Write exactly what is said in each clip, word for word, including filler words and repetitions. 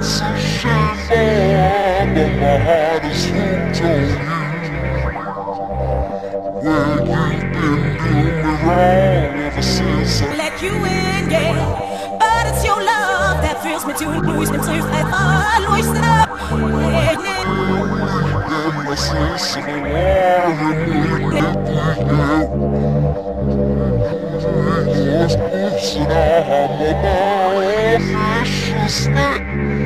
It's a shame, but my heart is hooked on you. Where you've been doing me wrong ever since I let you in, yeah. But it's your love that thrills me to lose me to fight for loosen up. Yeah, yeah. and my sense of alarm, oops, and I'm a vicious neck.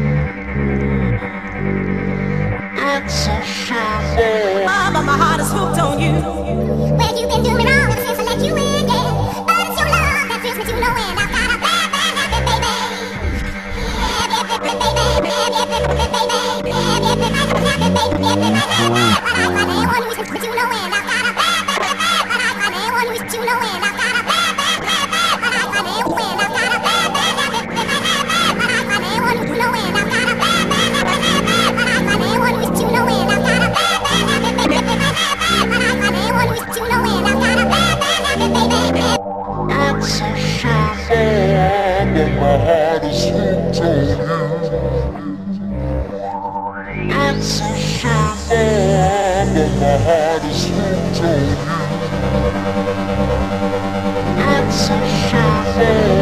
It's a shame, but my heart is hooked on you. Where you been doing wrong ever since I let you in, yeah. But it's your love that thrills me to no end. I've got a bad, bad habit, baby. Yeah, yeah, baby, baby, yeah, yeah, baby, baby, yeah, yeah, baby, bad habit, baby, yeah, baby, bad habit. But I find anyone who's me to no end. I've got a bad, bad habit. But I find anyone who's to no end. I've got a bad, bad habit. But I find anyone. I've got a bad, bad habit, baby, bad habit. But I find anyone who's to no end. I've got a bad, bad habit, habit. But I find anyone who's to no end. I've got a bad, bad habit, baby, bad habit. But I find anyone who's to no end. I've got a bad, bad habit, baby. it's a shame, but my heart is hooked on you. It's a shame, but my heart is hooked on you. It's a shame.